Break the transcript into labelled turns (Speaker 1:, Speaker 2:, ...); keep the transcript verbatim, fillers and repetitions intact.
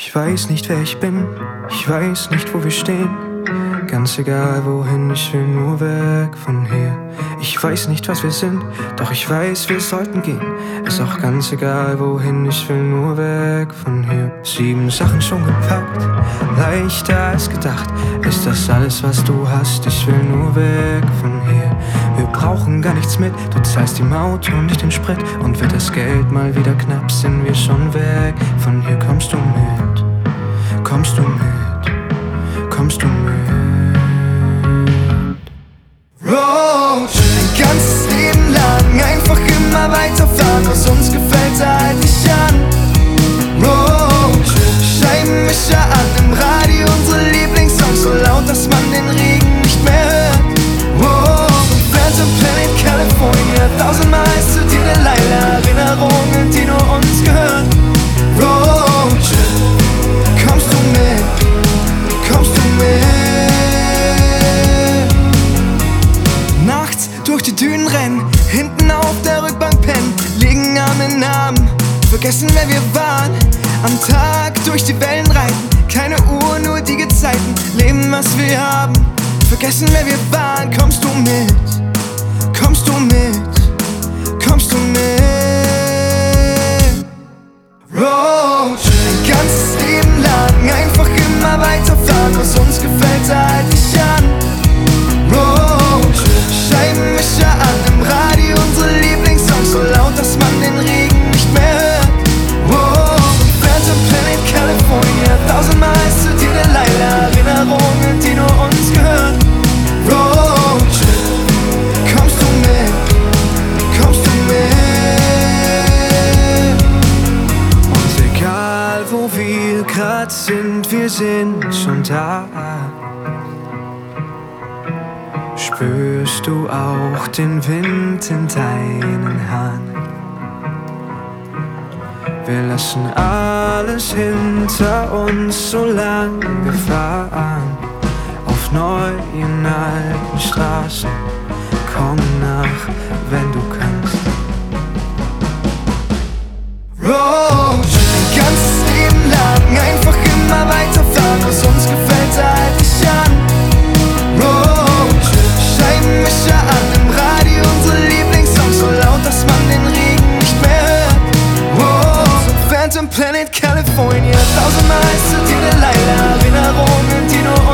Speaker 1: Ich weiß nicht, wer ich bin, ich weiß nicht, wo wir stehen. Ganz egal wohin, ich will nur weg von hier. Ich weiß nicht, was wir sind, doch ich weiß, wir sollten gehen. Ist auch ganz egal wohin, ich will nur weg von hier. Sieben Sachen schon gepackt, leichter als gedacht. Ist das alles, was du hast? Ich will nur weg von hier. Wir brauchen gar nichts mit, du zahlst die Maut und nicht den Sprit. Und wird das Geld mal wieder knapp, sind wir schon weg von hier. Kommst du mit? Kommst du mit? Kommst du mit?
Speaker 2: Road, ein ganzes Leben lang einfach immer weiterfahren. Was uns gefällt, halt dich an. Road, Scheibenwischer an, im Radio unsere Lieblingssongs so laut, dass man den Regen nicht mehr hört. Road, Phantom Planet California, tausendmal ist zu dir Delilah, Erinnerungen, die nur uns gehören. Road, kommst du mit, kommst du mit? Nachts durch die Dünen rennen, hinten auf der Rückbank pennen, liegen Arm in Arm, vergessen wer wir waren. Am Tag durch die Wellen reiten, keine Uhr, nur die Gezeiten, leben was wir haben, vergessen wer wir waren. Kommst du mit, kommst du mit, kommst du mit? Road, ein ganzes Leben lang einfach immer weiterfahren. Was uns gefällt, halt dich an. Road, Scheibenwischer an, im Radio unsere Lieblingssongs so laut, dass man den Regen nicht mehr hört. Wow, Phantom Planet California, tausendmal ist zu dir Delilah, Erinnerungen, die nur uns gehören. Road, kommst du mit, kommst du mit?
Speaker 1: Und egal wo wir grad sind, wir sind schon da. Spürst du auch den Wind in deinen Haaren? Wir lassen alles hinter uns, solange wir fahren. Auf neuen alten Straßen, komm nach, wenn du kannst.
Speaker 2: Road, ein ganzes Leben lang einfach immer weiterfahren. Was uns gefällt, halt dich an. Road, Scheibenwischer an, im Radio unsere Lieblingssongs so laut, dass man den Regen nicht mehr hört. Wow, Phantom Planet California, tausendmal ist zu dir Delilah, Erinnerungen, die nur